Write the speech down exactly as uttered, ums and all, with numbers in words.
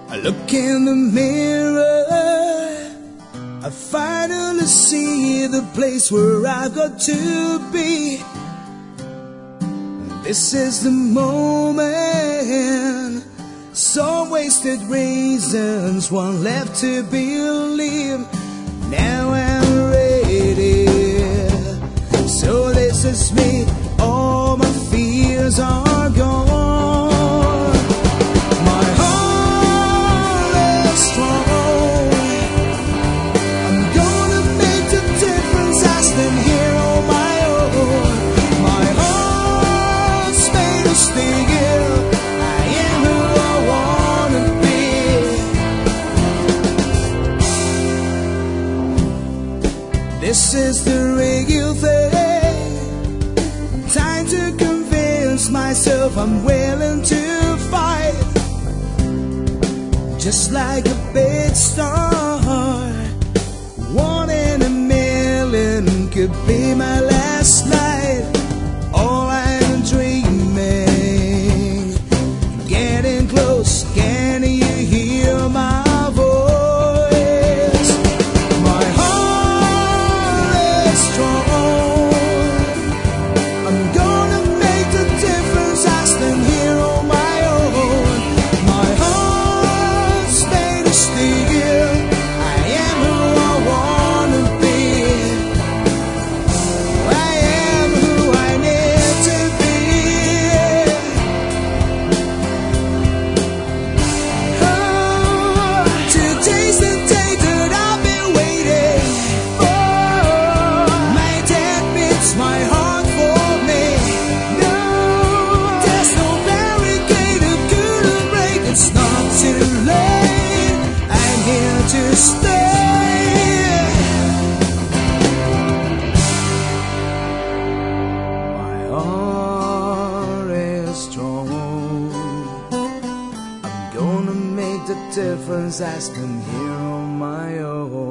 I look in the mirror, I finally see the place where I've got to be. This is the moment, some wasted reasons, one left to believe. Now I'm ready, so this is me, all my fears are gone. My heart is strong, I'm gonna make the difference, I stand here on my own. My heart's made of steel, I am who I wanna be. This is the real thing, time to convince myself I'm willing to fight. Just like a big star, one in a million could be my last night. All I'm dreaming, getting close, can you hear my voice? My heart is strong, I'm gonna make the difference, I stand here on my own. My heart's made of steel, I am who I wanna be. I am who I need to be. Oh, today's the day that I've been waiting for. My dad beats my heart for me. No, there's no barricade that couldn't break. It's not too late, I'm here to stay. My heart is strong, I'm gonna make the difference, I stand here on my own.